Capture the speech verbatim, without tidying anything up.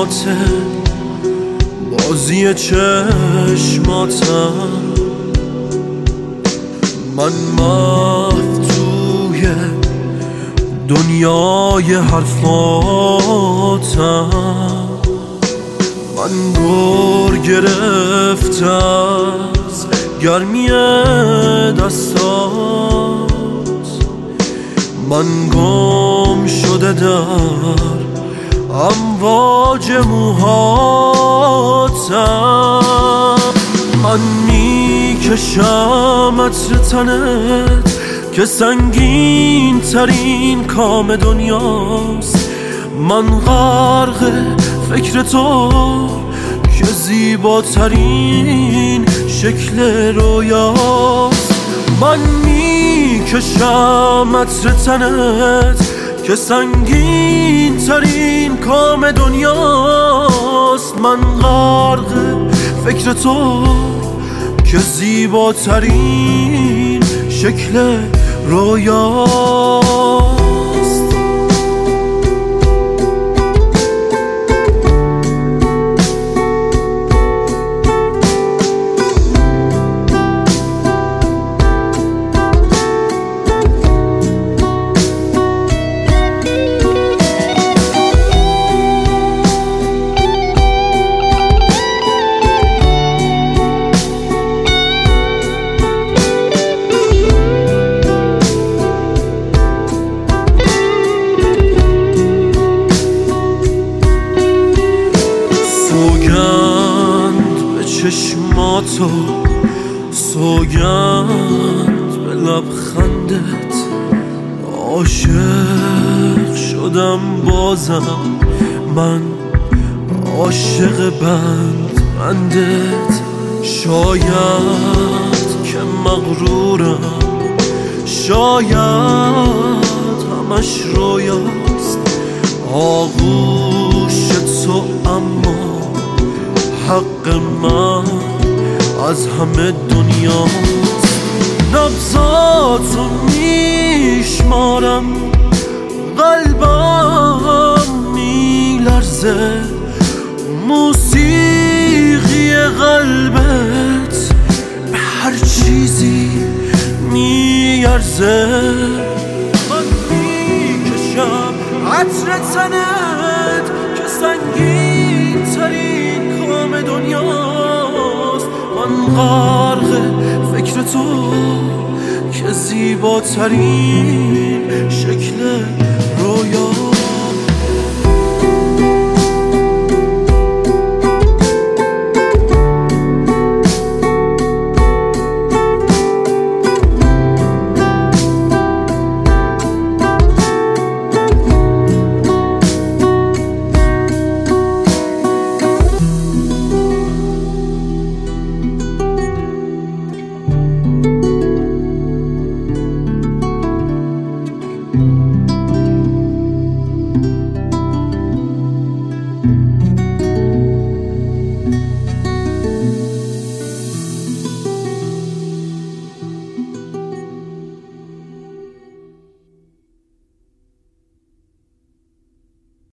چشماته، بازی چشماتم، من مفتوح دنیای حرفاتم، من گور گرفته از گرمی دستات، من گم شده در امواج موهاتم، من میکشم عطر تنت که سنگین ترین کام دنیاست، من غرق فکر تو که زیباترین شکل رویاست، من میکشم عطر تنت که سنگین ترین کام دنیاست، من غرق فکر تو که زیباترین شکل رویاست. سوگند به چشماتو، سوگند به لبخندت، عاشق شدم بازم، من عاشق بند بندت، شاید که مغرورم، شاید همش رویاست، آغوش تو اما حق من از همه دنیاست، نبضاتو میشمارم، قلبم میلرزه، موسیقی قلبت به هر چیزی میارزه، من میکشم عطر تنت که سنگین ترین کام دنیاست، من غرق فکر تو که زیباترین شکل